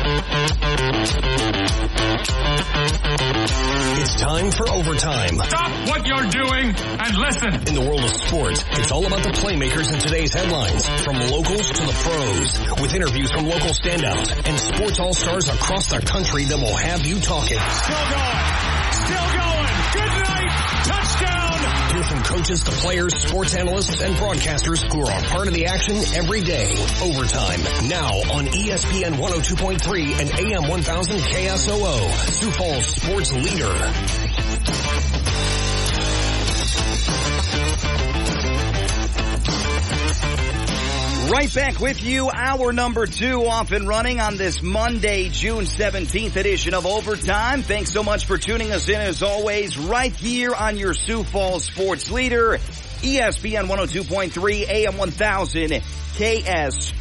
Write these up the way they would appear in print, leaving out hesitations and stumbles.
It's time for Overtime. Stop what you're doing and listen. In the world of sports, it's all about the playmakers in today's headlines, from locals to the pros, with interviews from local standouts and sports all-stars across the country that will have you talking. Still going. Good night. Touchdown. Hear from coaches to players, sports analysts, and broadcasters who are a part of the action every day. Overtime, now on ESPN 102.3 and AM 1000 KSOO, Sioux Falls sports leader. Right back with you, hour number 2 off and running on this Monday, June 17th edition of Overtime. Thanks so much for tuning us in as always, right here on your Sioux Falls sports leader, ESPN 102.3 AM 1000 KSOO.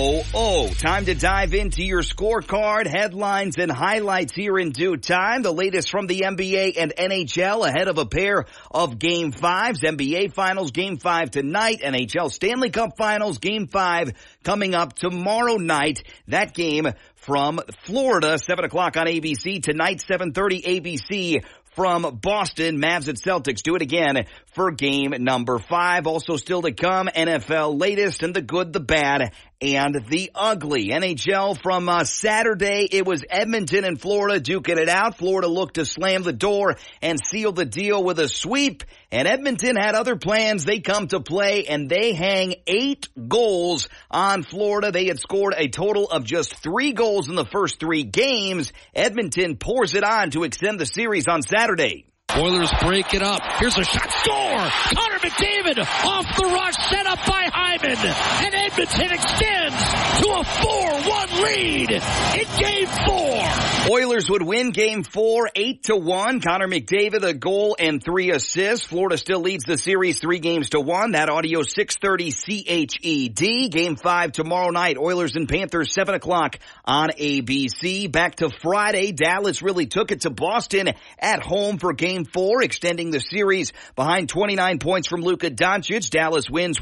Time to dive into your scorecard, headlines, and highlights here in due time. The latest from the NBA and NHL ahead of a pair of Game 5s. NBA Finals Game 5 tonight. NHL Stanley Cup Finals Game 5 coming up tomorrow night. That game from Florida, 7 o'clock on ABC. Tonight, 7:30 ABC. From Boston, Mavs and Celtics do it again for game number 5. Also still to come, NFL latest and the good, the bad, and the ugly. NHL from Saturday, it was Edmonton and Florida duking it out. Florida looked to slam the door and seal the deal with a sweep. And Edmonton had other plans. They come to play and they hang 8 goals on Florida. They had scored a total of just 3 goals in the first 3 games. Edmonton pours it on to extend the series on Saturday. Oilers break it up. Here's a shot. Score! Connor McDavid off the rush, set up by Hyman. And Edmonton extends to a 4-1 lead in Game 4. Oilers would win Game 4, 8-1. Connor McDavid, a goal and 3 assists. Florida still leads the series 3-1. That audio 6:30 CHED. Game 5 tomorrow night. Oilers and Panthers 7 o'clock on ABC. Back to Friday. Dallas really took it to Boston at home for Game 4, extending the series behind 29 points from Luka Doncic. Dallas wins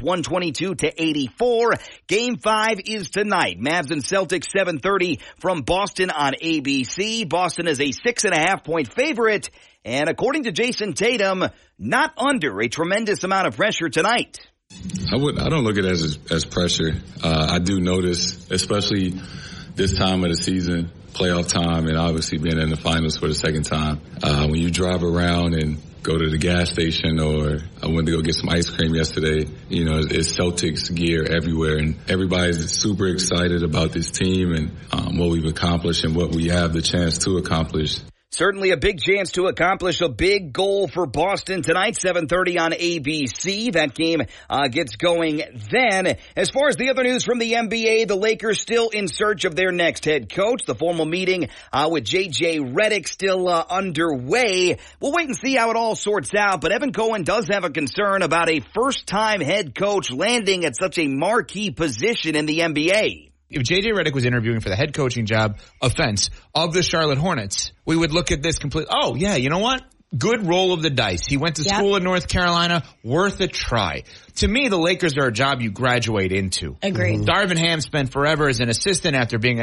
122-84. Game 5 is tonight. Mavs and Celtics 7:30 from Boston on ABC. Boston is a 6.5 point favorite, and according to Jason Tatum, not under a tremendous amount of pressure tonight. I don't look at it as pressure. I do notice, especially this time of the season, playoff time, and obviously being in the finals for the second time. When you drive around and go to the gas station, or I went to go get some ice cream yesterday, you know, it's Celtics gear everywhere, and everybody's super excited about this team and what we've accomplished and what we have the chance to accomplish. Certainly a big chance to accomplish a big goal for Boston tonight, 7:30 on ABC. That game gets going then. As far as the other news from the NBA, the Lakers still in search of their next head coach. The formal meeting with J.J. Redick still underway. We'll wait and see how it all sorts out, but Evan Cohen does have a concern about a first-time head coach landing at such a marquee position in the NBA. If J.J. Redick was interviewing for the head coaching job of the Charlotte Hornets, we would look at this completely. Oh, yeah, you know what? Good roll of the dice. He went to school in North Carolina. Worth a try. To me, the Lakers are a job you graduate into. Agreed. Darvin Ham spent forever as an assistant after being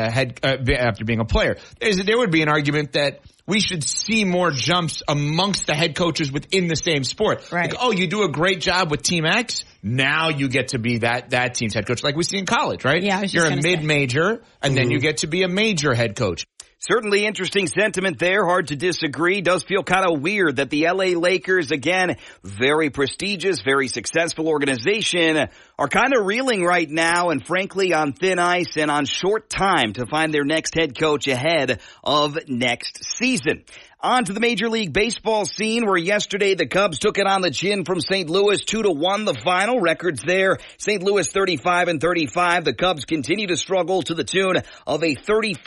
a player. There would be an argument that we should see more jumps amongst the head coaches within the same sport. Right. Like, oh, you do a great job with Team X. Now you get to be that team's head coach, like we see in college, right? Yeah, you're a mid-major, and then you get to be a major head coach. Certainly interesting sentiment there. Hard to disagree. Does feel kind of weird that the LA Lakers, again, very prestigious, very successful organization, are kind of reeling right now and frankly on thin ice and on short time to find their next head coach ahead of next season. On to the Major League Baseball scene, where yesterday the Cubs took it on the chin from St. Louis, 2-1 the final. Records there, St. Louis 35-35. The Cubs continue to struggle to the tune of a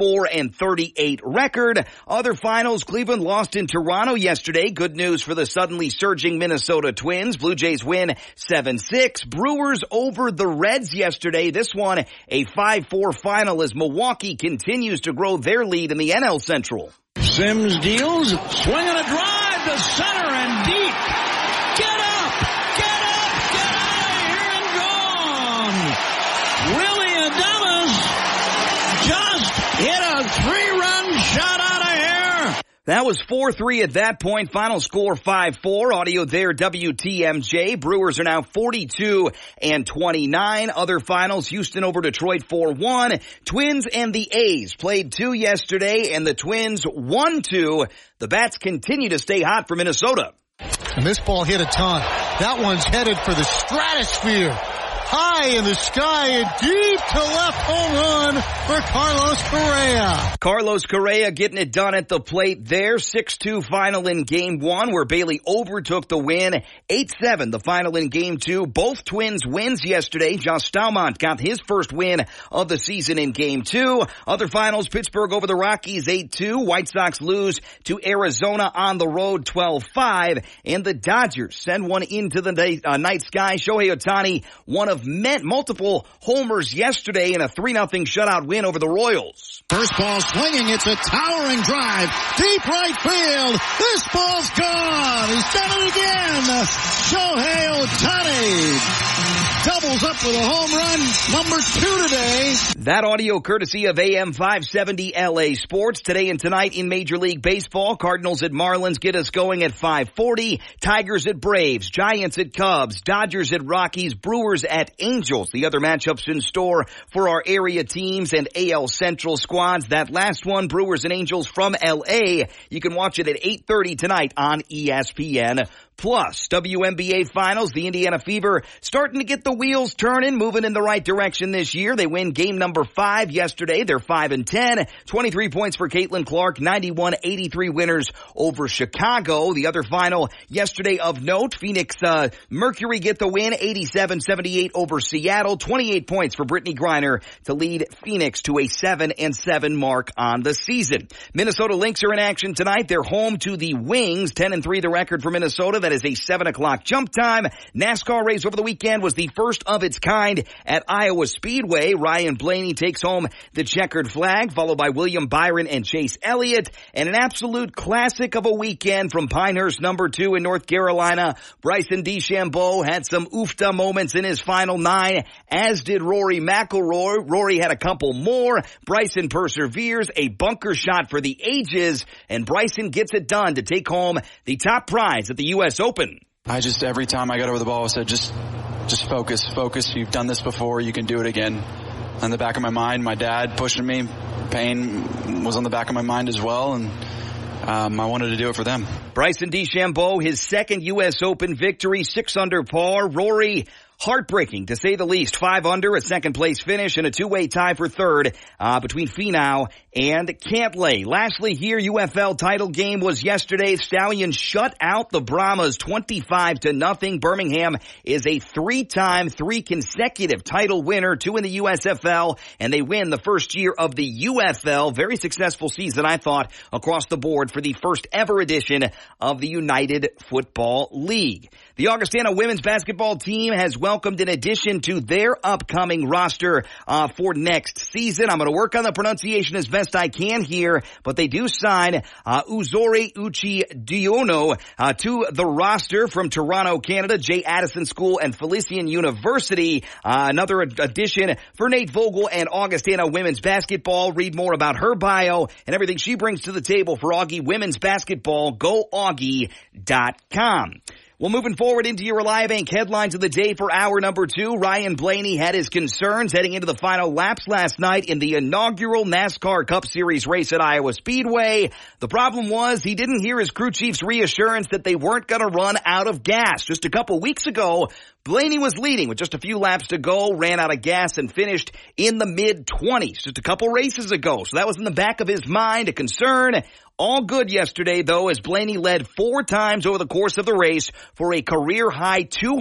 34-38 record. Other finals, Cleveland lost in Toronto yesterday. Good news for the suddenly surging Minnesota Twins. Blue Jays win 7-6. Brewers over the Reds yesterday. This one a 5-4 final as Milwaukee continues to grow their lead in the NL Central. Sims deals, swinging a drive to center and deep. Get up, get out of here and gone. Willie Adames just hit a 3-run shot out of here. That was 4-3 at that point. Final score 5-4. Audio there, WTMJ. Brewers are now 42-29. Other finals, Houston over Detroit 4-1. Twins and the A's played 2 yesterday, and the Twins won 2. The bats continue to stay hot for Minnesota. And this ball hit a ton. That one's headed for the stratosphere. High in the sky and deep to left home run for Carlos Correa. Carlos Correa getting it done at the plate there. 6-2 final in Game 1 where Bailey overtook the win. 8-7 the final in Game 2. Both Twins wins yesterday. Josh Staumont got his first win of the season in Game 2. Other finals, Pittsburgh over the Rockies 8-2. White Sox lose to Arizona on the road 12-5. And the Dodgers send one into the night sky. Shohei Ohtani, one of multiple homers yesterday in a 3-0 shutout win over the Royals. First ball swinging. It's a towering drive. Deep right field. This ball's gone. He's done it again. Shohei Ohtani doubles up with a home run, number 2 today. That audio courtesy of AM 570 LA Sports. Today and tonight in Major League Baseball, Cardinals at Marlins get us going at 5:40. Tigers at Braves, Giants at Cubs, Dodgers at Rockies, Brewers at Angels. The other matchups in store for our area teams and AL Central squads. That last one, Brewers and Angels from LA. You can watch it at 8:30 tonight on ESPN. Plus, WNBA Finals, the Indiana Fever starting to get the wheels turning, moving in the right direction this year. They win game number 5 yesterday. They're 5-10. 23 points for Caitlin Clark, 91-83 winners over Chicago. The other final yesterday of note, Phoenix Mercury get the win, 87-78 over Seattle. 28 points for Brittany Griner to lead Phoenix to a 7-7 mark on the season. Minnesota Lynx are in action tonight. They're home to the Wings, 10-3 the record for Minnesota. That is a 7 o'clock jump time. NASCAR race over the weekend was the first of its kind at Iowa Speedway. Ryan Blaney takes home the checkered flag, followed by William Byron and Chase Elliott. And an absolute classic of a weekend from Pinehurst number 2 in North Carolina. Bryson DeChambeau had some oofta moments in his final 9, as did Rory McIlroy. Rory had a couple more. Bryson perseveres, a bunker shot for the ages, and Bryson gets it done to take home the top prize at the U.S. Open. Every time I got over the ball, I said, just focus. You've done this before. You can do it again. On the back of my mind, my dad pushing me. Pain was on the back of my mind as well, and I wanted to do it for them. Bryson DeChambeau, his second U.S. Open victory, 6 under par. Rory, heartbreaking to say the least. 5 under, a second place finish, and a 2-way tie for third between Finau and Cantlay. Lastly here, UFL title game was yesterday. Stallions shut out the Brahmas 25-0. Birmingham is a 3 consecutive title winner, 2 in the USFL, and they win the first year of the UFL. Very successful season, I thought, across the board for the first ever edition of the United Football League. The Augustana women's basketball team has welcomed an addition to their upcoming roster for next season. I'm going to work on the pronunciation as best I can here, but they do sign Uzori Uchidiono to the roster from Toronto, Canada, J. Addison School and Felician University. Another addition for Nate Vogel and Augustana women's basketball. Read more about her bio and everything she brings to the table for Augie women's basketball. GoAugie.com. Well, moving forward into your Reliabank headlines of the day for hour number 2, Ryan Blaney had his concerns heading into the final laps last night in the inaugural NASCAR Cup Series race at Iowa Speedway. The problem was he didn't hear his crew chief's reassurance that they weren't going to run out of gas. Just a couple weeks ago, Blaney was leading with just a few laps to go, ran out of gas, and finished in the mid-20s just a couple races ago. So that was in the back of his mind, a concern. All good yesterday, though, as Blaney led 4 times over the course of the race for a career-high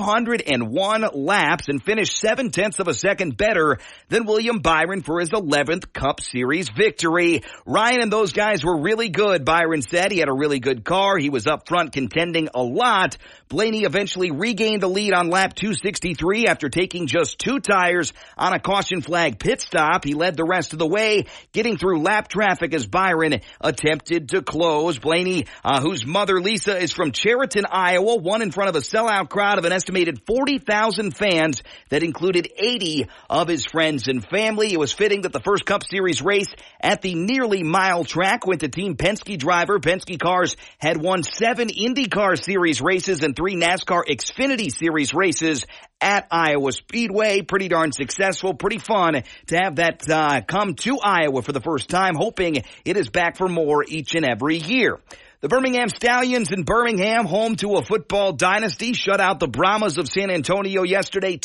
201 laps and finished 0.7 of a second better than William Byron for his 11th Cup Series victory. Ryan and those guys were really good, Byron said. He had a really good car. He was up front contending a lot. Blaney eventually regained the lead on lap lap 263 after taking just 2 tires on a caution flag pit stop. He led the rest of the way, getting through lap traffic as Byron attempted to close. Blaney, whose mother Lisa is from Chariton, Iowa, won in front of a sellout crowd of an estimated 40,000 fans that included 80 of his friends and family. It was fitting that the first Cup Series race at the nearly mile track went to Team Penske driver. Penske cars had won 7 IndyCar Series races and 3 NASCAR Xfinity Series races at Iowa Speedway. Pretty darn successful, pretty fun to have that come to Iowa for the first time, hoping it is back for more each and every year. The Birmingham Stallions in Birmingham, home to a football dynasty, shut out the Brahmas of San Antonio yesterday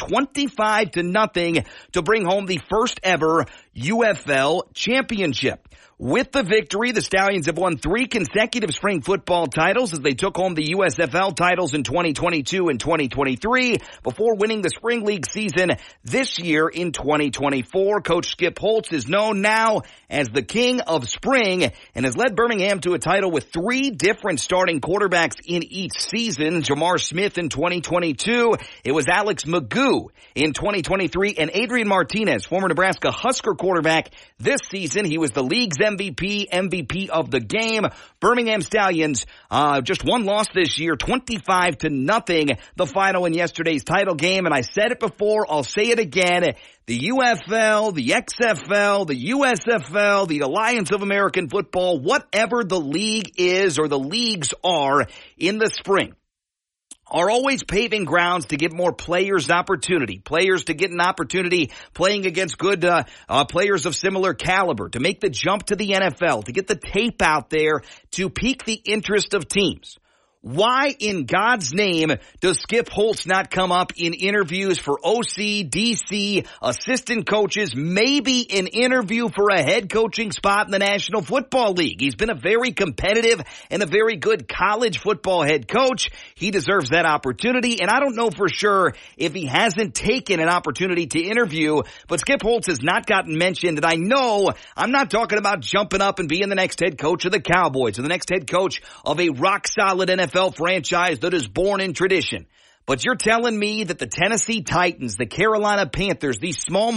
25-0 to bring home the first ever UFL championship. With the victory, the Stallions have won 3 consecutive spring football titles as they took home the USFL titles in 2022 and 2023 before winning the spring league season this year in 2024. Coach Skip Holtz is known now as the King of Spring and has led Birmingham to a title with 3 different starting quarterbacks in each season. Jamar Smith in 2022. It was Alex Magoo in 2023 and Adrian Martinez, former Nebraska Husker quarterback this season. He was the league's MVP of the game. Birmingham Stallions, just 1 loss this year, 25-0, the final in yesterday's title game. And I said it before, I'll say it again. The UFL, the XFL, the USFL, the Alliance of American Football, whatever the league is or the leagues are in the spring, are always paving grounds to give more players opportunity, players to get an opportunity playing against good players of similar caliber, to make the jump to the NFL, to get the tape out there, to pique the interest of teams. Why in God's name does Skip Holtz not come up in interviews for OC, DC, assistant coaches, maybe an interview for a head coaching spot in the National Football League? He's been a very competitive and a very good college football head coach. He deserves that opportunity, and I don't know for sure if he hasn't taken an opportunity to interview, but Skip Holtz has not gotten mentioned, and I know I'm not talking about jumping up and being the next head coach of the Cowboys or the next head coach of a rock-solid NFL franchise that is born in tradition. But you're telling me that the Tennessee Titans, the Carolina Panthers, these smaller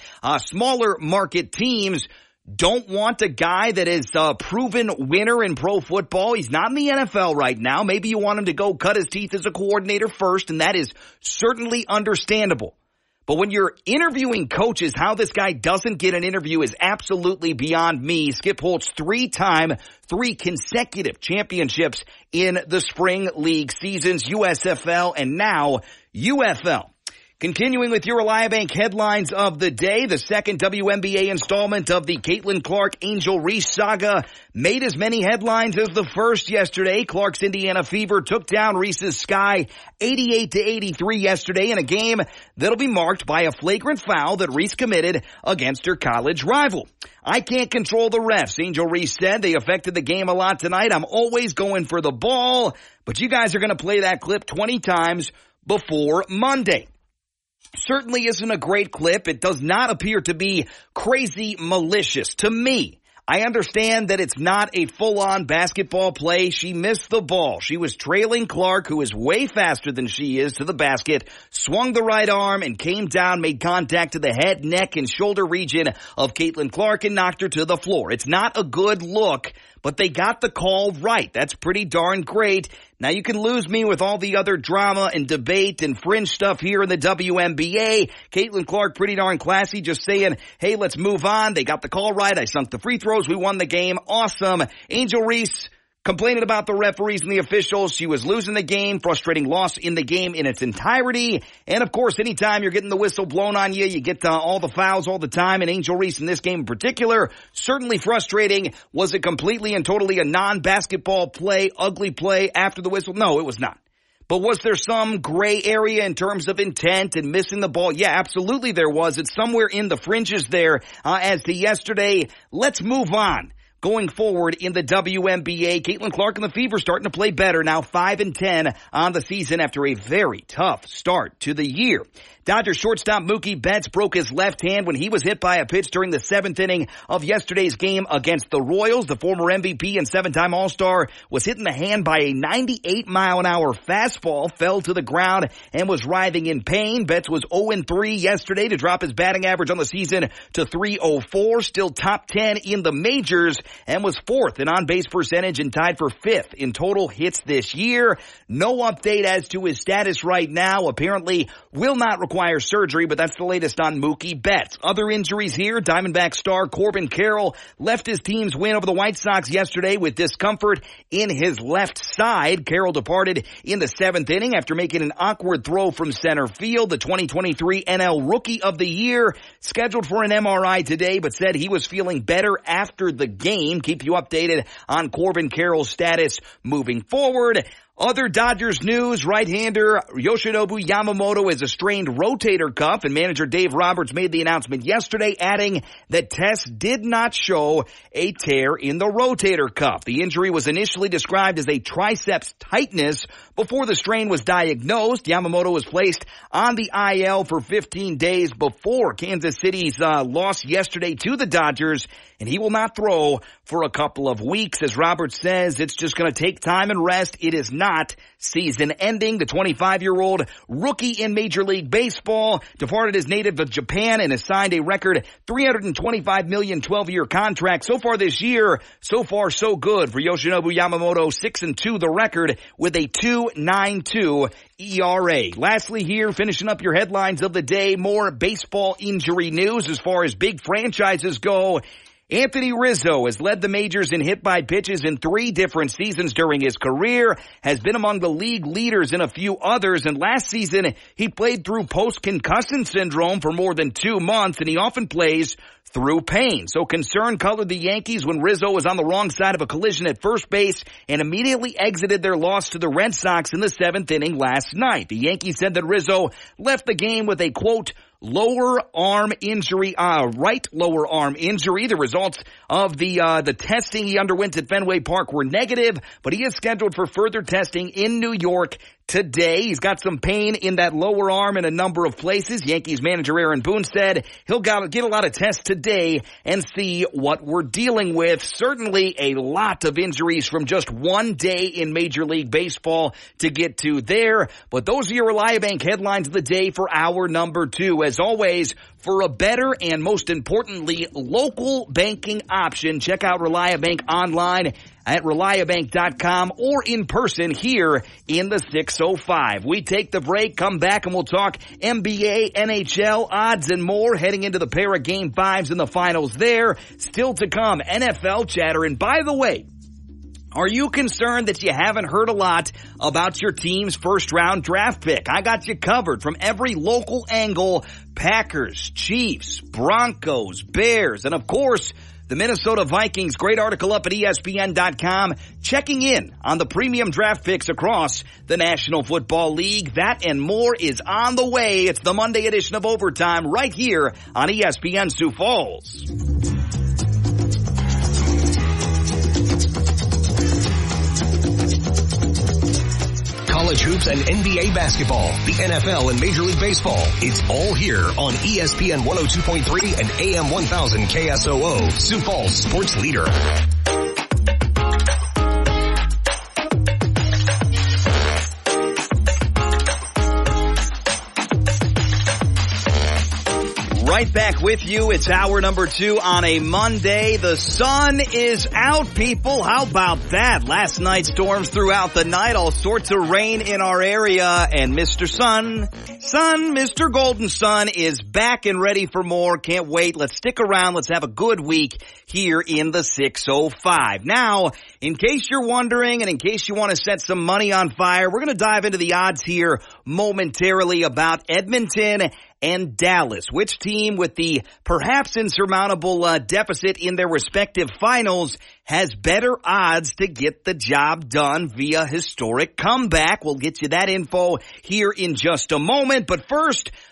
market teams don't want a guy that is a proven winner in pro football? He's not in the NFL right now. Maybe you want him to go cut his teeth as a coordinator first, and that is certainly understandable. But when you're interviewing coaches, how this guy doesn't get an interview is absolutely beyond me. Skip Holtz 3 consecutive championships in the spring league seasons, USFL and now UFL. Continuing with your Reliabank headlines of the day, the second WNBA installment of the Caitlin Clark Angel Reese saga made as many headlines as the first yesterday. Clark's Indiana Fever took down Reese's Sky 88-83 yesterday in a game that'll be marked by a flagrant foul that Reese committed against her college rival. I can't control the refs, Angel Reese said. They affected the game a lot tonight. I'm always going for the ball, but you guys are going to play that clip 20 times before Monday. Certainly isn't a great clip. It does not appear to be crazy malicious to me. I understand that it's not a full-on basketball play. She missed the ball. She was trailing Clark, who is way faster than she is, to the basket, swung the right arm, and came down, made contact to the head, neck, and shoulder region of Caitlin Clark and knocked her to the floor. It's not a good look, but they got the call right. That's pretty darn great. Now you can lose me with all the other drama and debate and fringe stuff here in the WNBA. Caitlin Clark, pretty darn classy, just saying, hey, let's move on. They got the call right. I sunk the free throws. We won the game. Awesome. Angel Reese complaining about the referees and the officials. She was losing the game, frustrating loss in the game in its entirety. And of course, anytime you're getting the whistle blown on you, you get all the fouls all the time. And Angel Reese in this game in particular, certainly frustrating. Was it completely and totally a non-basketball play, ugly play after the whistle? No, it was not. But was there some gray area in terms of intent and missing the ball? Yeah, absolutely there was. It's somewhere in the fringes there as to yesterday. Let's move on. going forward in the WNBA. Caitlin Clark and the Fever starting to play better now, 5-10 on the season after a very tough start to the year. Dodgers shortstop Mookie Betts broke his left hand when he was hit by a pitch during the 7th inning of yesterday's game against the Royals. The former MVP and 7-time All-Star was hit in the hand by a 98-mile-an-hour fastball, fell to the ground, and was writhing in pain. Betts was 0-3 yesterday to drop his batting average on the season to .304, still top 10 in the majors, and was 4th in on-base percentage and tied for 5th in total hits this year. No update as to his status right now. Apparently will not require surgery, but that's the latest on Mookie Betts. Other injuries here, Diamondback star Corbin Carroll left his team's win over the White Sox yesterday with discomfort in his left side. Carroll departed in the 7th inning after making an awkward throw from center field. The 2023 NL Rookie of the Year scheduled for an MRI today, but said he was feeling better after the game. Keep you updated on Corbin Carroll's status moving forward. Other Dodgers news, right-hander Yoshinobu Yamamoto has a strained rotator cuff, and manager Dave Roberts made the announcement yesterday, adding that tests did not show a tear in the rotator cuff. The injury was initially described as a triceps tightness before the strain was diagnosed. Yamamoto was placed on the IL for 15 days before Kansas City's loss yesterday to the Dodgers, and he will not throw for a couple of weeks. As Roberts says, it's just going to take time and rest. It is not season ending. The 25-year-old rookie in Major League Baseball departed his native of Japan and has signed a record $325 million 12-year contract. So far this year, so far so good for Yoshinobu Yamamoto, 6-2 the record with a 2.92 ERA. Lastly here, finishing up your headlines of the day, more baseball injury news as far as big franchises go. Anthony Rizzo has led the majors in hit by pitches in 3 different seasons during his career, has been among the league leaders in a few others, and last season he played through post-concussion syndrome for more than 2 months, and he often plays through pain. So concern colored the Yankees when Rizzo was on the wrong side of a collision at first base and immediately exited their loss to the Red Sox in the 7th inning last night. The Yankees said that Rizzo left the game with a, quote, lower arm injury, right lower arm injury. The results of the testing he underwent at Fenway Park were negative, but he is scheduled for further testing in New York today. He's got some pain in that lower arm in a number of places. Yankees manager Aaron Boone said he'll get a lot of tests today and see what we're dealing with. Certainly a lot of injuries from just one day in Major League Baseball to get to there. But those are your ReliaBank headlines of the day for hour number 2. As always, for a better and most importantly, local banking option, check out ReliaBank online at ReliaBank.com or in person here in the 605. We take the break, come back, and we'll talk NBA, NHL, odds, and more heading into the pair of Game 5s in the finals there. Still to come, NFL chatter. And by the way, are you concerned that you haven't heard a lot about your team's first-round draft pick? I got you covered from every local angle. Packers, Chiefs, Broncos, Bears, and of course, the Minnesota Vikings. Great article up at ESPN.com checking in on the premium draft picks across the National Football League. That and more is on the way. It's the Monday edition of Overtime right here on ESPN Sioux Falls. College hoops and NBA basketball, the NFL and Major League Baseball. It's all here on ESPN 102.3 and AM 1000 KSOO, Sioux Falls sports leader. Right back with you. It's hour number 2 on a Monday. The sun is out, people. How about that? Last night, storms throughout the night, all sorts of rain in our area, and Mr. Mr. Golden Sun is back and ready for more. Can't wait. Let's stick around. Let's have a good week here in the 605. Now, in case you're wondering and in case you want to set some money on fire, we're going to dive into the odds here momentarily about Edmonton and Dallas. Which team with the perhaps insurmountable deficit in their respective finals has better odds to get the job done via historic comeback? We'll get you that info here in just a moment. But first,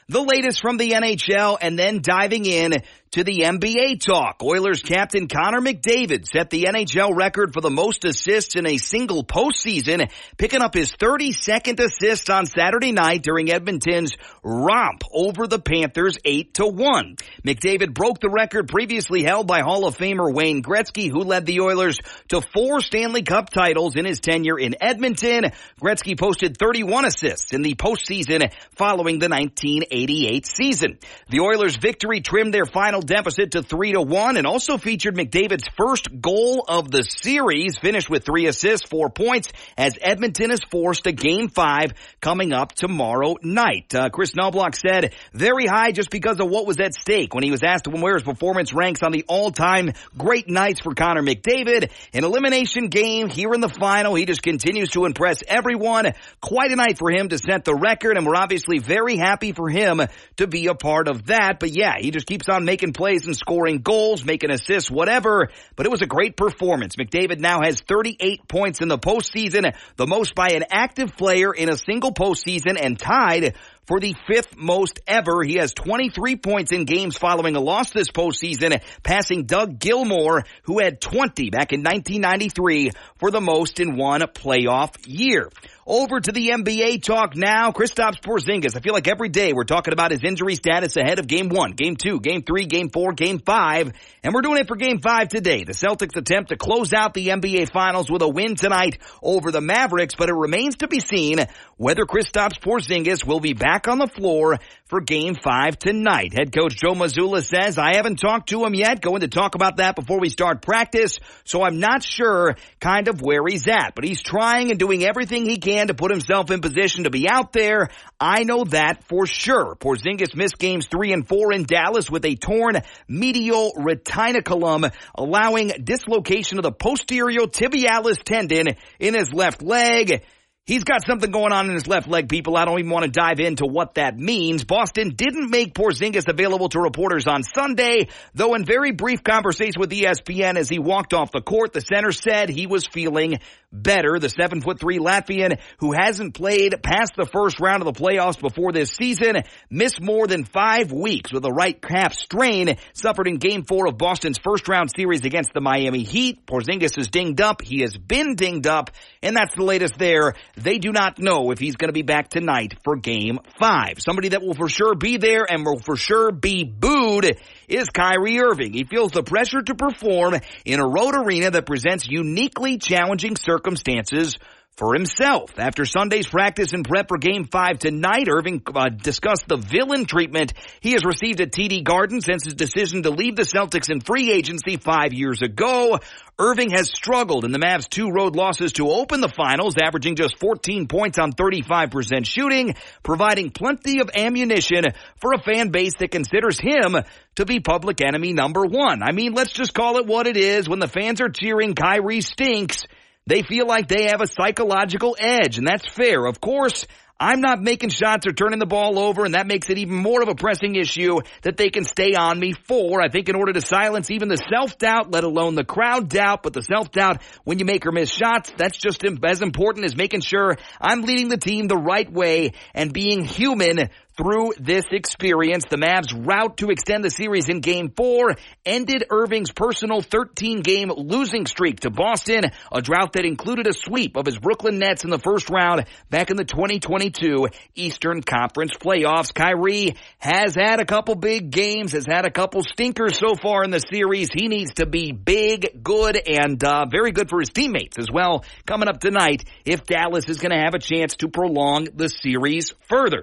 the latest from the NHL, and then diving in to the NBA talk. Oilers captain Connor McDavid set the NHL record for the most assists in a single postseason, picking up his 32nd assist on Saturday night during Edmonton's romp over the Panthers 8-1. McDavid broke the record previously held by Hall of Famer Wayne Gretzky, who led the Oilers to 4 Stanley Cup titles in his tenure in Edmonton. Gretzky posted 31 assists in the postseason following the 1988 season. The Oilers' victory trimmed their final deficit to 3-1 and also featured McDavid's first goal of the series, finished with 3 assists, 4 points, as Edmonton is forced to Game 5 coming up tomorrow night. Chris Knobloch said, very high just because of what was at stake when he was asked where his performance ranks on the all-time great nights for Connor McDavid. An elimination game here in the final. He just continues to impress everyone. Quite a night for him to set the record, and we're obviously very happy for him to be a part of that. But yeah, he just keeps on making plays and scoring goals, making assists, whatever. But it was a great performance. McDavid now has 38 points in the postseason, the most by an active player in a single postseason, and tied for the 5th most ever. He has 23 points in games following a loss this postseason, passing Doug Gilmour, who had 20 back in 1993 for the most in one playoff year. Over to the NBA talk now. Kristaps Porzingis. I feel like every day we're talking about his injury status ahead of Game 1, Game 2, Game 3, Game 4, Game 5. And we're doing it for Game 5 today. The Celtics attempt to close out the NBA Finals with a win tonight over the Mavericks, but it remains to be seen whether Kristaps Porzingis will be back on the floor for Game 5 tonight. Head coach Joe Mazzulla says, I haven't talked to him yet. Going to talk about that before we start practice, so I'm not sure kind of where he's at. But he's trying and doing everything he can to put himself in position to be out there. I know that for sure. Porzingis missed games 3 and 4 in Dallas with a torn medial retinaculum, allowing dislocation of the posterior tibialis tendon in his left leg. He's got something going on in his left leg, people. I don't even want to dive into what that means. Boston didn't make Porzingis available to reporters on Sunday, though in very brief conversation with ESPN as he walked off the court, the center said he was feeling better. The 7'3" Latvian, who hasn't played past the first round of the playoffs before this season, missed more than 5 weeks with a right calf strain, suffered in Game 4 of Boston's first-round series against the Miami Heat. Porzingis is dinged up. He has been dinged up, and that's the latest there. They do not know if he's going to be back tonight for Game 5. Somebody that will for sure be there and will for sure be booed is Kyrie Irving. He feels the pressure to perform in a road arena that presents uniquely challenging circumstances for himself. After Sunday's practice and prep for Game 5 tonight, Irving discussed the villain treatment he has received at TD Garden since his decision to leave the Celtics in free agency 5 years ago. Irving has struggled in the Mavs' 2 road losses to open the finals, averaging just 14 points on 35% shooting, providing plenty of ammunition for a fan base that considers him to be public enemy number 1. I mean, let's just call it what it is. When the fans are cheering Kyrie stinks, they feel like they have a psychological edge, and that's fair. Of course, I'm not making shots or turning the ball over, and that makes it even more of a pressing issue that they can stay on me for. I think in order to silence even the self-doubt, let alone the crowd doubt, but the self-doubt when you make or miss shots, that's just as important as making sure I'm leading the team the right way and being human through this experience. The Mavs' route to extend the series in Game 4 ended Irving's personal 13-game losing streak to Boston, a drought that included a sweep of his Brooklyn Nets in the first round back in the 2022 Eastern Conference playoffs. Kyrie has had a couple big games, has had a couple stinkers so far in the series. He needs to be big, good, and very good for his teammates as well coming up tonight if Dallas is going to have a chance to prolong the series further.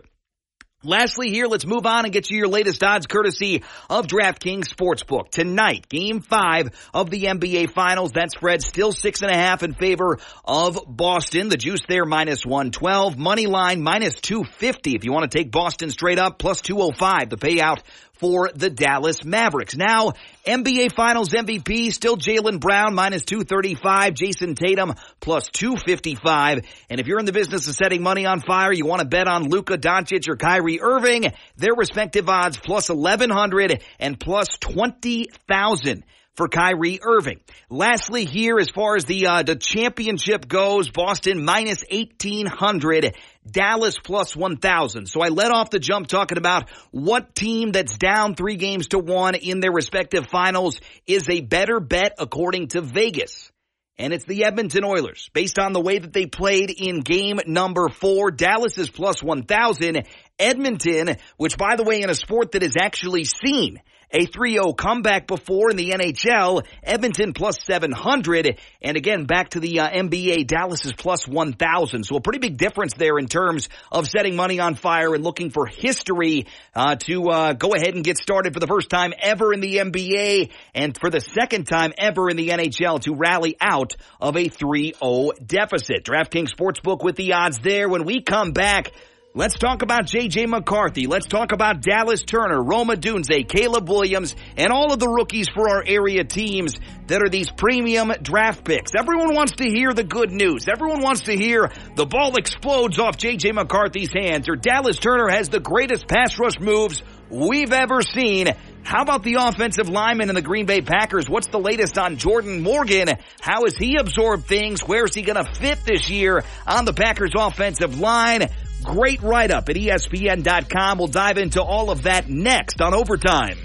Lastly here, let's move on and get you your latest odds courtesy of DraftKings Sportsbook. Tonight, Game 5 of the NBA Finals. That spread still 6.5 in favor of Boston. The juice there -112. Money line -250 if you want to take Boston straight up. Plus 205 the payout for the Dallas Mavericks. Now, NBA Finals MVP, still Jaylen Brown, -235. Jason Tatum, plus 255. And if you're in the business of setting money on fire, you want to bet on Luka Doncic or Kyrie Irving, their respective odds, plus 1,100 and plus 20,000. for Kyrie Irving. Lastly here, as far as the championship goes, Boston minus 1,800, Dallas plus 1,000. So I led off the jump talking about what team that's down 3-1 in their respective finals is a better bet according to Vegas. And it's the Edmonton Oilers. Based on the way that they played in game number 4, Dallas is plus 1,000. Edmonton, which by the way in a sport that has actually seen a 3-0 comeback before in the NHL, Edmonton plus 700. And again, back to the NBA, Dallas is plus 1,000. So a pretty big difference there in terms of setting money on fire and looking for history to go ahead and get started for the first time ever in the NBA and for the second time ever in the NHL to rally out of a 3-0 deficit. DraftKings Sportsbook with the odds there. When we come back, let's talk about J.J. McCarthy. Let's talk about Dallas Turner, Rome Odunze, Caleb Williams, and all of the rookies for our area teams that are these premium draft picks. Everyone wants to hear the good news. Everyone wants to hear the ball explodes off J.J. McCarthy's hands, or Dallas Turner has the greatest pass rush moves we've ever seen. How about the offensive lineman in the Green Bay Packers? What's the latest on Jordan Morgan? How has he absorbed things? Where's he going to fit this year on the Packers offensive line? Great write-up at ESPN.com. We'll dive into all of that next on Overtime.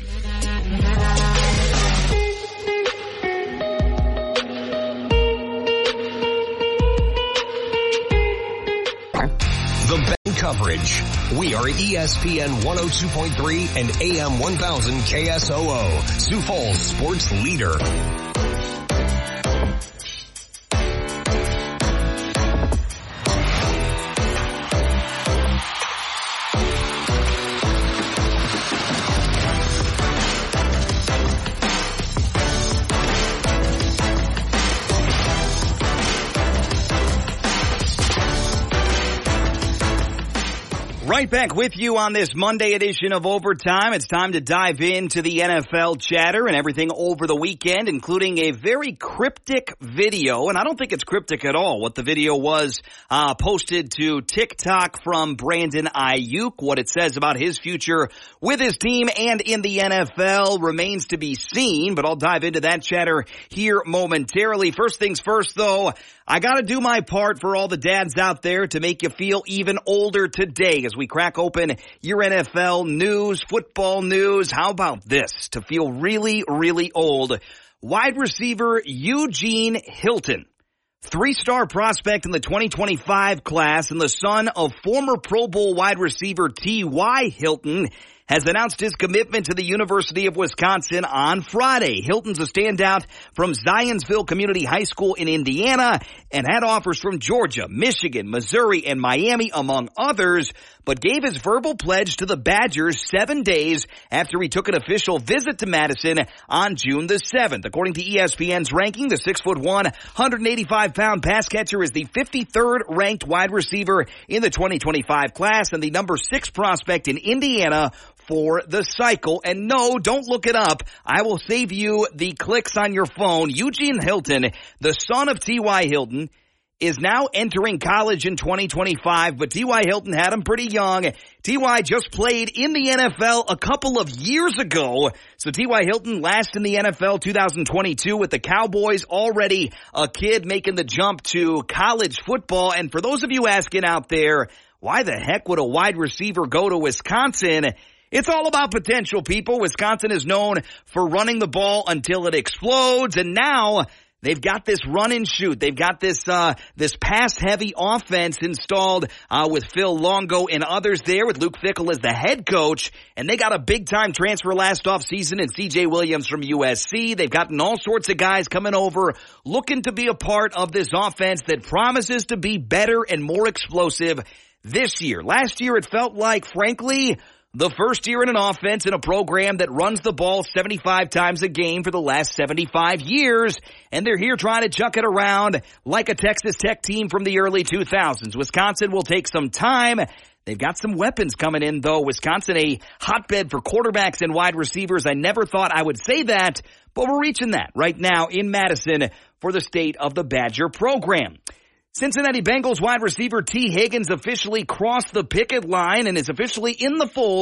The betting coverage. We are ESPN 102.3 and AM 1000 KSOO, Sioux Falls sports leader. Right back with you on this Monday edition of Overtime. It's time to dive into the NFL chatter and everything over the weekend, including a very cryptic video. And I don't think it's cryptic at all. What the video was posted to TikTok from Brandon Ayuk. What it says about his future with his team and in the NFL remains to be seen. But I'll dive into that chatter here momentarily. First things first, though. I gotta do my part for all the dads out there to make you feel even older today as we crack open your NFL news, football news. How about this? To feel really, really old. Wide receiver Eugene Hilton, 3-star prospect in the 2025 class and the son of former Pro Bowl wide receiver T.Y. Hilton, has announced his commitment to the University of Wisconsin on Friday. Hilton's a standout from Zionsville Community High School in Indiana and had offers from Georgia, Michigan, Missouri, and Miami, among others, but gave his verbal pledge to the Badgers 7 days after he took an official visit to Madison on June the 7th. According to ESPN's ranking, the 6'1", 185-pound pass catcher is the 53rd ranked wide receiver in the 2025 class and the number 6 prospect in Indiana for the cycle. And no, don't look it up. I will save you the clicks on your phone. Eugene Hilton, the son of T.Y. Hilton, is now entering college in 2025, but T.Y. Hilton had him pretty young. T.Y. just played in the NFL a couple of years ago. So T.Y. Hilton last in the NFL 2022 with the Cowboys, already a kid making the jump to college football. And for those of you asking out there, why the heck would a wide receiver go to Wisconsin? It's all about potential, people. Wisconsin is known for running the ball until it explodes, and now they've got this run and shoot. They've got this pass-heavy offense installed with Phil Longo and others there, with Luke Fickell as the head coach, and they got a big-time transfer last offseason in C.J. Williams from USC. They've gotten all sorts of guys coming over looking to be a part of this offense that promises to be better and more explosive this year. Last year, it felt like, frankly, the first year in an offense in a program that runs the ball 75 times a game for the last 75 years, and they're here trying to chuck it around like a Texas Tech team from the early 2000s. Wisconsin will take some time. They've got some weapons coming in, though. Wisconsin, a hotbed for quarterbacks and wide receivers. I never thought I would say that, but we're reaching that right now in Madison for the state of the Badger program. Cincinnati Bengals wide receiver T. Higgins officially crossed the picket line and is officially in the fold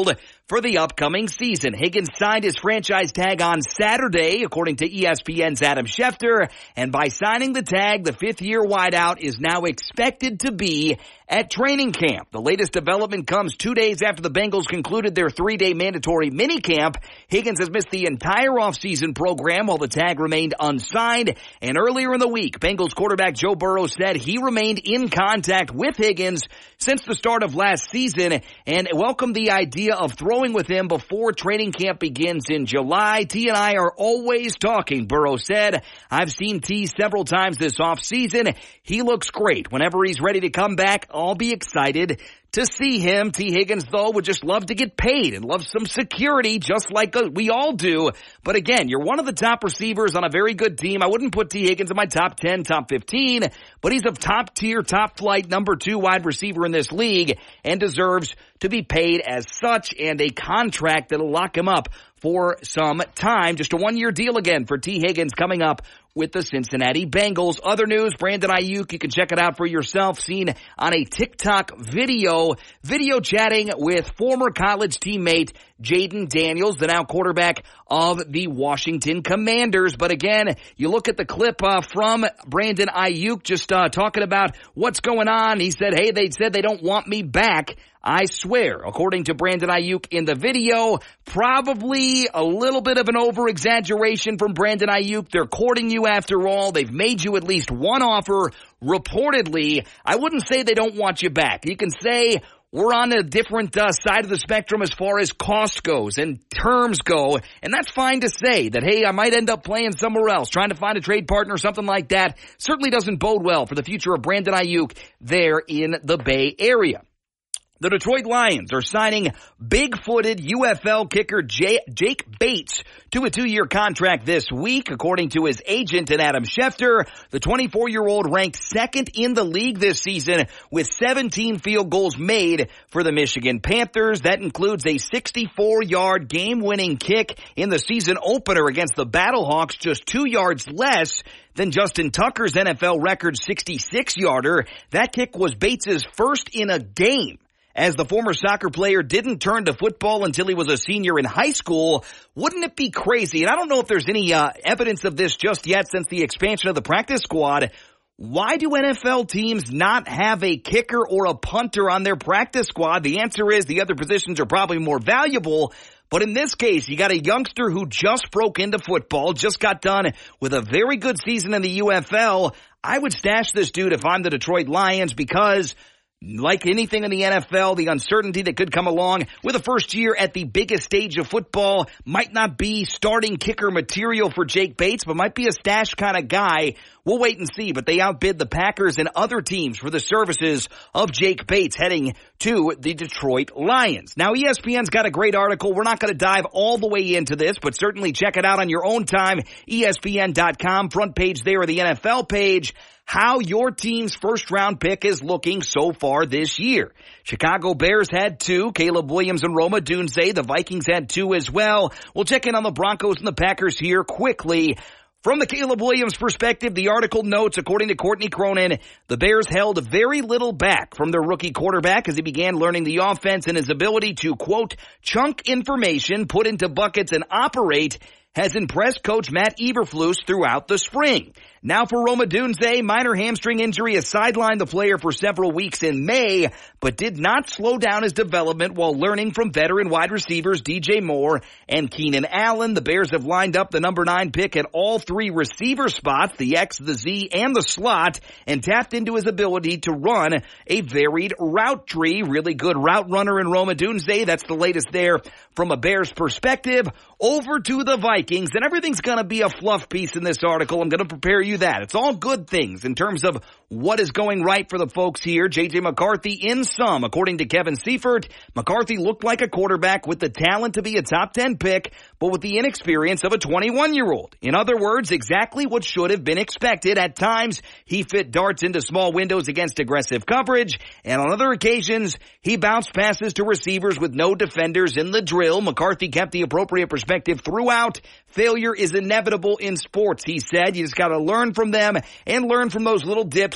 for the upcoming season. Higgins signed his franchise tag on Saturday, according to ESPN's Adam Schefter, and by signing the tag, the fifth-year wideout is now expected to be at training camp. The latest development comes 2 days after the Bengals concluded their 3-day mandatory minicamp. Higgins has missed the entire offseason program while the tag remained unsigned. And earlier in the week, Bengals quarterback Joe Burrow said he remained in contact with Higgins since the start of last season and welcomed the idea of throwing with him before training camp begins in July. T and I are always talking, Burrow said. I've seen T several times this offseason. He looks great. Whenever he's ready to come back, I'll be excited to see him. T. Higgins, though, would just love to get paid and love some security, just like we all do. But again, you're one of the top receivers on a very good team. I wouldn't put T. Higgins in my top 10, top 15, but he's a top-tier, top-flight number 2 wide receiver in this league and deserves to be paid as such, and a contract that'll lock him up for some time. Just a 1-year deal again for T. Higgins coming up with the Cincinnati Bengals. Other news, Brandon Ayuk, you can check it out for yourself, seen on a TikTok video chatting with former college teammate Jaden Daniels, the now quarterback of the Washington Commanders. But again, you look at the clip from Brandon Ayuk just talking about what's going on. He said, hey, they said they don't want me back. I swear, according to Brandon Ayuk in the video, probably a little bit of an over-exaggeration from Brandon Ayuk. They're courting you after all. They've made you at least one offer. Reportedly, I wouldn't say they don't want you back. You can say we're on a different side of the spectrum as far as cost goes and terms go, and that's fine to say that, hey, I might end up playing somewhere else, trying to find a trade partner or something like that. Certainly doesn't bode well for the future of Brandon Ayuk there in the Bay Area. The Detroit Lions are signing big-footed UFL kicker Jake Bates to a 2-year contract this week, according to his agent and Adam Schefter. The 24-year-old ranked second in the league this season with 17 field goals made for the Michigan Panthers. That includes a 64-yard game-winning kick in the season opener against the Battlehawks, just 2 yards less than Justin Tucker's NFL record 66-yarder. That kick was Bates' first in a game, as the former soccer player didn't turn to football until he was a senior in high school. Wouldn't it be crazy? And I don't know if there's any evidence of this just yet since the expansion of the practice squad. Why do NFL teams not have a kicker or a punter on their practice squad? The answer is the other positions are probably more valuable. But in this case, you got a youngster who just broke into football, just got done with a very good season in the UFL. I would stash this dude if I'm the Detroit Lions, because like anything in the NFL, the uncertainty that could come along with a first year at the biggest stage of football might not be starting kicker material for Jake Bates, but might be a stash kind of guy. We'll wait and see, but they outbid the Packers and other teams for the services of Jake Bates heading to the Detroit Lions. Now, ESPN's got a great article. We're not going to dive all the way into this, but certainly check it out on your own time. ESPN.com, front page there, or the NFL page. How your team's first-round pick is looking so far this year. Chicago Bears had 2. Caleb Williams and Roma Dunze. The Vikings had 2 as well. We'll check in on the Broncos and the Packers here quickly. From the Caleb Williams perspective, the article notes, according to Courtney Cronin, the Bears held very little back from their rookie quarterback as he began learning the offense, and his ability to, quote, chunk information, put into buckets, and operate has impressed Coach Matt Eberflus throughout the spring. Now for Roma Dunze, minor hamstring injury has sidelined the player for several weeks in May, but did not slow down his development while learning from veteran wide receivers DJ Moore and Keenan Allen. The Bears have lined up the number 9 pick at all 3 receiver spots, the X, the Z, and the slot, and tapped into his ability to run a varied route tree. Really good route runner in Roma Dunze. That's the latest there from a Bears perspective. Over to the Vikings, and everything's going to be a fluff piece in this article. I'm going to prepare you that. It's all good things in terms of what is going right for the folks here. J.J. McCarthy in some. According to Kevin Seifert, McCarthy looked like a quarterback with the talent to be a top 10 pick, but with the inexperience of a 21-year-old. In other words, exactly what should have been expected. At times, he fit darts into small windows against aggressive coverage, and on other occasions, he bounced passes to receivers with no defenders in the drill. McCarthy kept the appropriate perspective throughout. Failure is inevitable in sports, he said. You just got to learn from them and learn from those little dips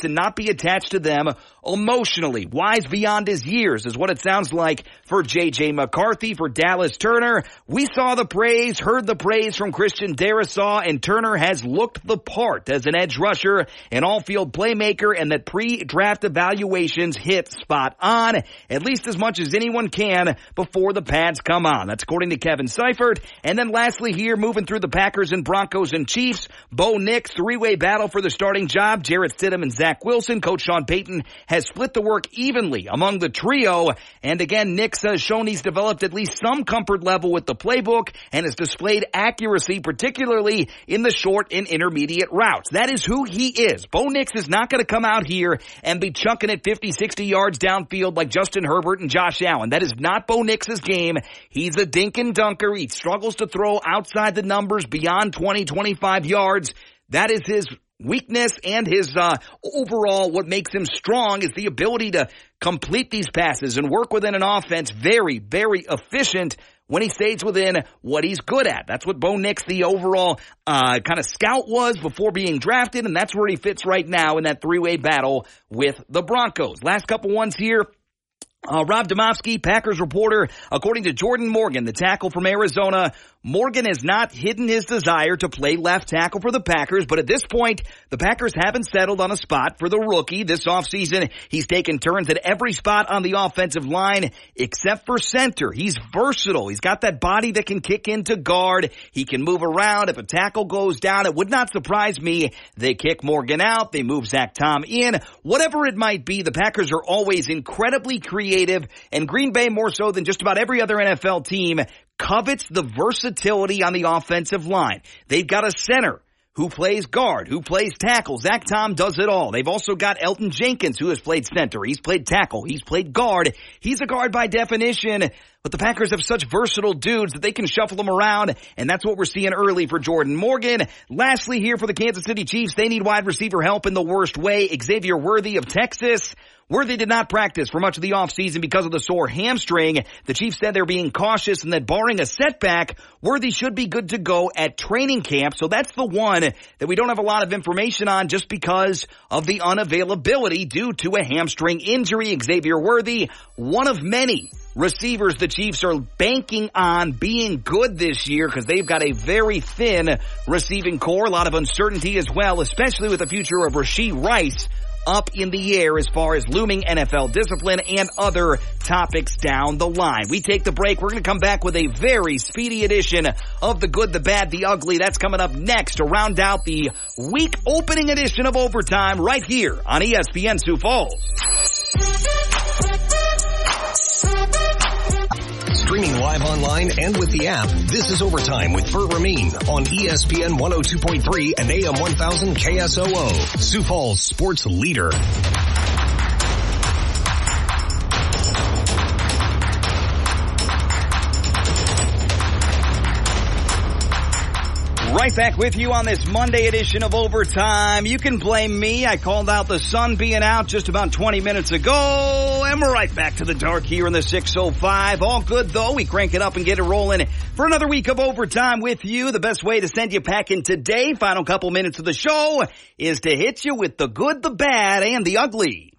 past and not be attached to them emotionally. Wise beyond his years is what it sounds like for J.J. McCarthy, for Dallas Turner. We saw the praise, heard the praise from Christian Darrisaw, and Turner has looked the part as an edge rusher, an all-field playmaker, and that pre-draft evaluations hit spot on, at least as much as anyone can before the pads come on. That's according to Kevin Seifert. And then lastly here, moving through the Packers and Broncos and Chiefs, Bo Nix, three-way battle for the starting job. Jarrett Stidham and Zach Wilson. Coach Sean Payton has split the work evenly among the trio. And again, Nix has shown he's developed at least some comfort level with the playbook and has displayed accuracy, particularly in the short and intermediate routes. That is who he is. Bo Nix is not going to come out here and be chucking it 50, 60 yards downfield like Justin Herbert and Josh Allen. That is not Bo Nix's game. He's a dink and dunker. He struggles to throw outside the numbers beyond 20, 25 yards. That is his weakness, and his overall what makes him strong is the ability to complete these passes and work within an offense very, very efficient when he stays within what he's good at. That's what Bo Nix, the overall kind of scout, was before being drafted, and that's where he fits right now in that three-way battle with the Broncos. Last couple ones here. Rob Domofsky, Packers reporter, according to Jordan Morgan, the tackle from Arizona, Morgan has not hidden his desire to play left tackle for the Packers, but at this point, the Packers haven't settled on a spot for the rookie. This offseason, he's taken turns at every spot on the offensive line except for center. He's versatile. He's got that body that can kick into guard. He can move around. If a tackle goes down, it would not surprise me. They kick Morgan out. They move Zach Tom in. Whatever it might be, the Packers are always incredibly creative, and Green Bay, more so than just about every other NFL team, covets the versatility on the offensive line. They've got a center who plays guard, who plays tackle. Zach Tom does it all. They've also got Elton Jenkins, who has played center. He's played tackle. He's played guard. He's a guard by definition. But the Packers have such versatile dudes that they can shuffle them around, and that's what we're seeing early for Jordan Morgan. Lastly here for the Kansas City Chiefs, they need wide receiver help in the worst way. Xavier Worthy of Texas. Worthy did not practice for much of the offseason because of the sore hamstring. The Chiefs said they're being cautious and that barring a setback, Worthy should be good to go at training camp. So that's the one that we don't have a lot of information on just because of the unavailability due to a hamstring injury. Xavier Worthy, one of many receivers the Chiefs are banking on being good this year because they've got a very thin receiving core. A lot of uncertainty as well, especially with the future of Rashee Rice up in the air as far as looming NFL discipline and other topics down the line. We take the break. We're going to come back with a very speedy edition of The Good, the Bad, the Ugly. That's coming up next to round out the week opening edition of Overtime right here on ESPN Sioux Falls. Streaming live online and with the app, this is Overtime with Burt Ramin on ESPN 102.3 and AM 1000 KSOO, Sioux Falls sports leader. Right back with you on this Monday edition of Overtime. You can blame me. I called out the sun being out just about 20 minutes ago, and we're right back to the dark here in the 605. All good, though. We crank it up and get it rolling for another week of Overtime with you. The best way to send you packing today, final couple minutes of the show, is to hit you with the good, the bad, and the ugly.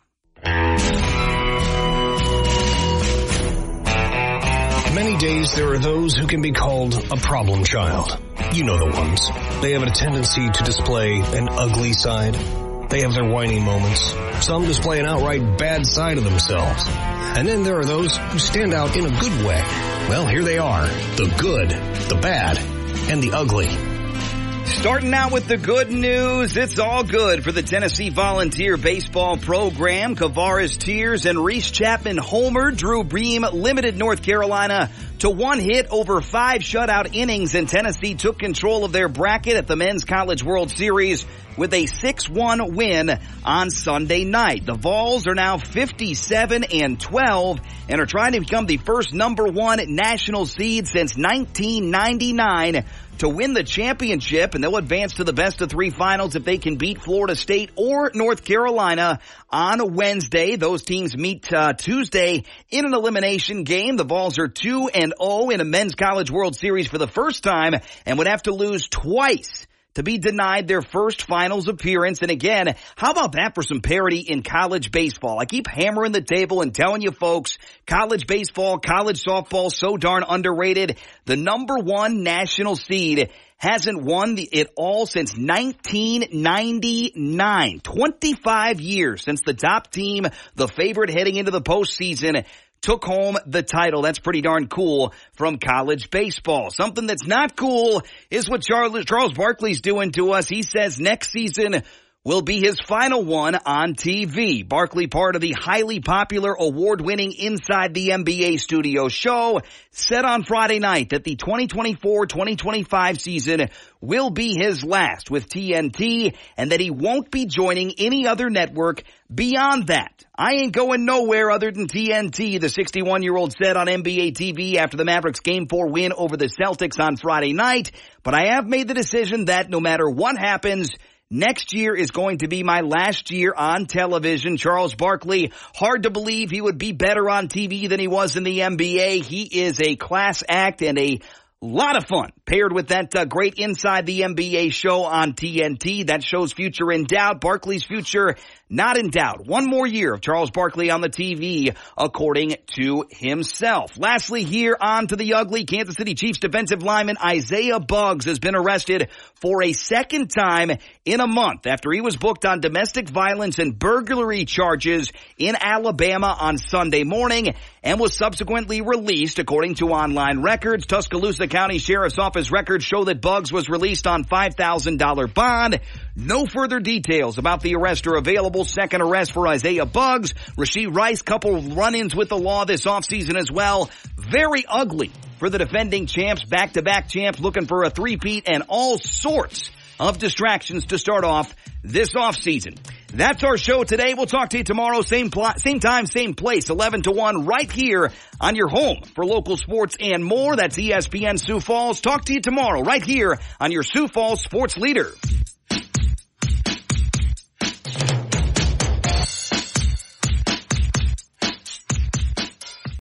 Many days there are those who can be called a problem child. You know the ones. They have a tendency to display an ugly side. They have their whiny moments. Some display an outright bad side of themselves. And then there are those who stand out in a good way. Well, here they are. The good, the bad, and the ugly. Starting out with the good news, it's all good for the Tennessee Volunteer Baseball Program. Kavares Tears and Reese Chapman homered. Drew Bream limited North Carolina to one hit over 5 shutout innings, and Tennessee took control of their bracket at the Men's College World Series with a 6-1 win on Sunday night. The Vols are now 57-12 and are trying to become the first #1 national seed since 1999 to win the championship, and they'll advance to the best-of-3 finals if they can beat Florida State or North Carolina on Wednesday. Those teams meet Tuesday in an elimination game. The Vols are 2-0 in a Men's College World Series for the first time and would have to lose twice to be denied their first finals appearance. And again, how about that for some parity in college baseball? I keep hammering the table and telling you folks, college baseball, college softball, so darn underrated. The number one national seed hasn't won it all since 1999. 25 years since the top team, the favorite heading into the postseason, took home the title. That's pretty darn cool from college baseball. Something that's not cool is what Charles Barkley's doing to us. He says next season will be his final one on TV. Barkley, part of the highly popular award-winning Inside the NBA Studio show, said on Friday night that the 2024-2025 season will be his last with TNT and that he won't be joining any other network beyond that. I ain't going nowhere other than TNT, the 61-year-old said on NBA TV after the Mavericks Game 4 win over the Celtics on Friday night. But I have made the decision that no matter what happens, next year is going to be my last year on television. Charles Barkley, hard to believe he would be better on TV than he was in the NBA. He is a class act and a lot of fun paired with that great Inside the NBA show on TNT. That show's future in doubt. Barkley's future not in doubt. One more year of Charles Barkley on the TV, according to himself. Lastly, here on to the ugly. Kansas City Chiefs defensive lineman Isaiah Buggs has been arrested for a second time in a month after he was booked on domestic violence and burglary charges in Alabama on Sunday morning and was subsequently released, according to online records. Tuscaloosa County Sheriff's Office records show that Buggs was released on $5,000 bond. No further details about the arrest are available. Second arrest for Isaiah Buggs. Rashee Rice, couple run-ins with the law this offseason as well. Very ugly for the defending champs, back-to-back champs looking for a three-peat and all sorts of distractions to start off this offseason. That's our show today. We'll talk to you tomorrow, same time, same place, 11 to 1, right here on your home for local sports and more. That's ESPN Sioux Falls. Talk to you tomorrow right here on your Sioux Falls Sports Leader.